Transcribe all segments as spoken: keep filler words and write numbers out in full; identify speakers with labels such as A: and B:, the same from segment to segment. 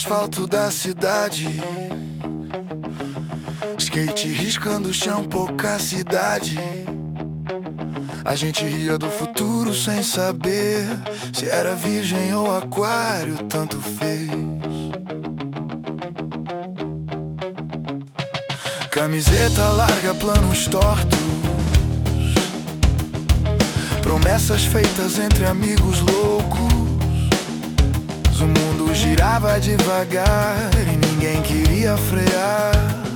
A: asfalto da cidade, skate riscando o chão, pouca cidade. A gente ria do futuro sem saber se era virgem ou aquário, tanto fez. Camiseta larga, planos tortos, promessas feitas entre amigos loucos. O mundo girava devagar e ninguém queria frear.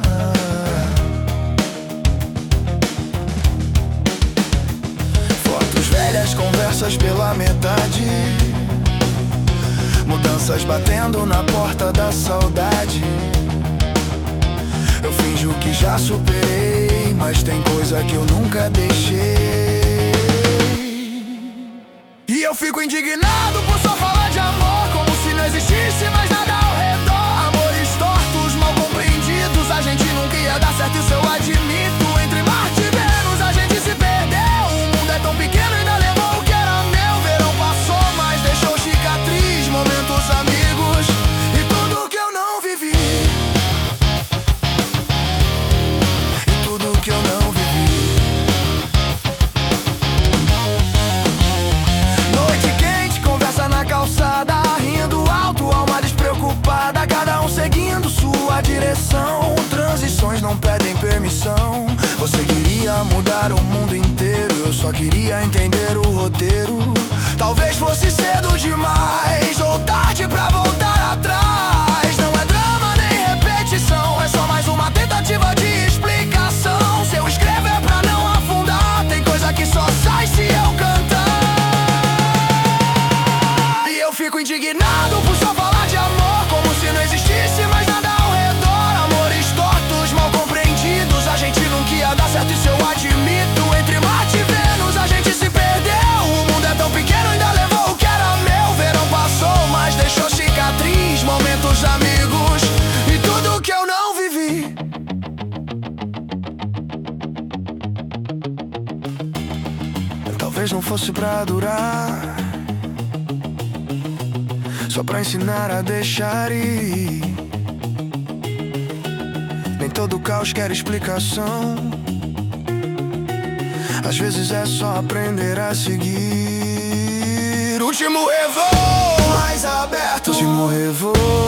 A: Fotos velhas, conversas pela metade, mudanças batendo na porta da saudade. Eu finjo que já superei, mas tem coisa que eu nunca deixei. E eu fico indignado por só falar de amor, como se não existisse mais nada ao redor. Amores tortos, mal compreendidos, a gente nunca ia dar certo, isso eu admito. Entre Marte e Vênus a gente se perdeu. O mundo é tão pequeno, ainda levou o que era meu. Verão passou, mas deixou cicatriz, momentos amigos e tudo que eu não vivi. E tudo que eu não vivi. Rindo alto, alma despreocupada, cada um seguindo sua direção. Transições não pedem permissão. Você queria mudar o mundo inteiro, eu só queria entender o roteiro. Talvez fosse cedo demais ou tarde pra voltar atrás. Não é drama nem repetição, é só mais uma tentativa de explicação. Se eu escrevo é pra não afundar, tem coisa que só sai se eu cantar. Fico indignado por só falar de amor, como se não existisse mais nada ao redor. Amores tortos, mal compreendidos, a gente nunca ia dar certo, isso eu admito. Entre Marte e Vênus a gente se perdeu. O mundo é tão pequeno, ainda levou o que era meu. Verão passou, mas deixou cicatriz, momentos amigos e tudo que eu não vivi. Talvez não fosse pra durar, só pra ensinar a deixar ir. Nem todo caos quer explicação, às vezes é só aprender a seguir. Último revoo mais aberto, último revoo.